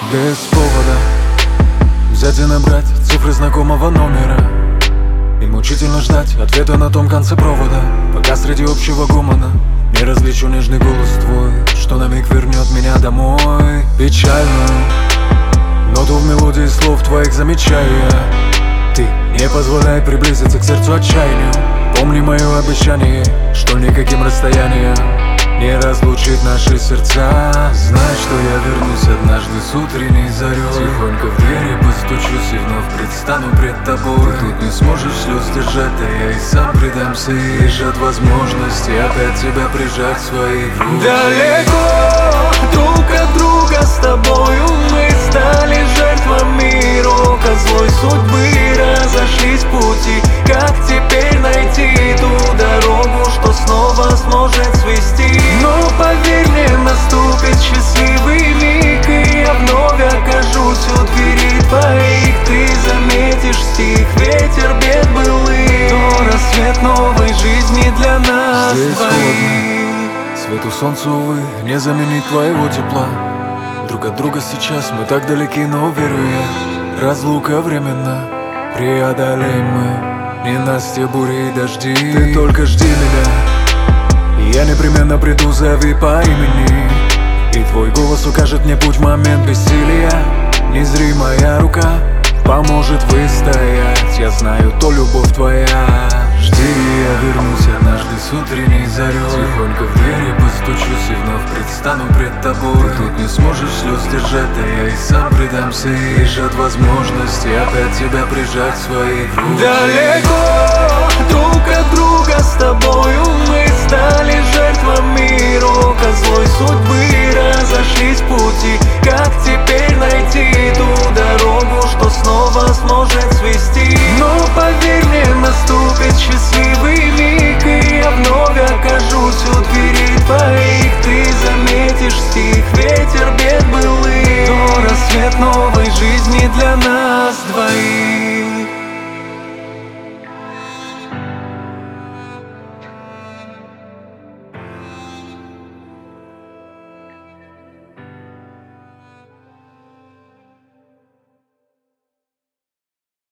Без повода взять и набрать цифры знакомого номера и мучительно ждать ответа на том конце провода, пока среди общего гомона не различу нежный голос твой, что на миг вернет меня домой. Печальную ноту в мелодии слов твоих замечаю я. Ты не позволяй приблизиться к сердцу отчаянию. Помни мое обещание, что никаким расстоянием не разлучит наши сердца. Знай, что я вернусь однажды с утренней зарей. Тихонько в двери постучусь и вновь предстану пред тобой. Ты тут не сможешь слез держать, а я и сам предамся. И лишь от возможности опять тебя прижать в свои груди. Далеко друг от друга с тобою мы стали жертвами рока злой судьбы. Разошлись пути, как теперь найти ту дорогу, что снова сможет свести? Но поверь мне, наступит счастливый миг, и я вновь окажусь у двери твоих. Ты заметишь стих, ветер бед былых, то рассвет новой жизни для нас здесь двоих. холодно, свету солнца, увы, не заменить твоего тепла. Друг от друга сейчас мы так далеки, но верю я, разлука временна, преодолеем мы ненастье, бури и дожди. Ты только жди меня, я непременно приду, зови по имени, и твой голос укажет мне путь в момент бессилия. Незримая рука поможет выстоять, я знаю, то любовь твоя. Жди, я вернусь однажды с утренней зарей. Тихонько в двери постучусь и вновь предстану пред тобой. Ты тут не сможешь слез держать, а я и сам предамся. И лишь от возможности опять тебя прижать в свои груди. Далеко друг от друга с тобою мы стали жертвами рока злой судьбы. Разошлись пути,